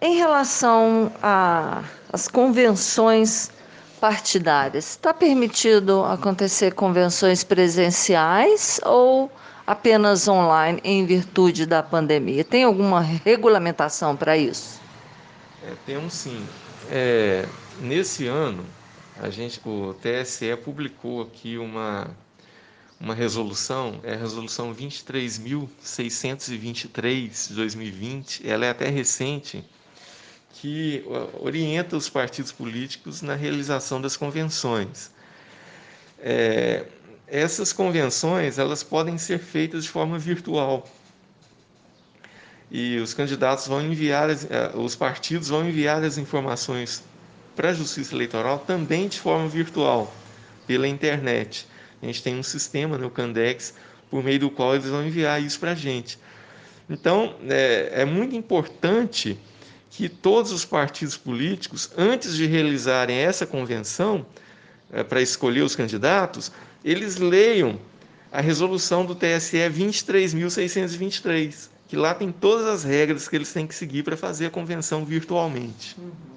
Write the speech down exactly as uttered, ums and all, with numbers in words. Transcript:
Em relação às convenções partidárias, está permitido acontecer convenções presenciais ou apenas online em virtude da pandemia? Tem alguma regulamentação para isso? É, temos sim. É, nesse ano, a gente, o T S E publicou aqui uma, uma resolução, é a resolução vinte e três mil seiscentos e vinte e três de dois mil e vinte, ela é até recente, que orienta os partidos políticos na realização das convenções. É, essas convenções, elas podem ser feitas de forma virtual. E os candidatos vão enviar, as, os partidos vão enviar as informações para a Justiça Eleitoral também de forma virtual, pela internet. A gente tem um sistema no Candex por meio do qual eles vão enviar isso para a gente. Então, é, é muito importante que todos os partidos políticos, antes de realizarem essa convenção, é, para escolher os candidatos, eles leiam a resolução do T S E vinte e três mil seiscentos e vinte e três, que lá tem todas as regras que eles têm que seguir para fazer a convenção virtualmente.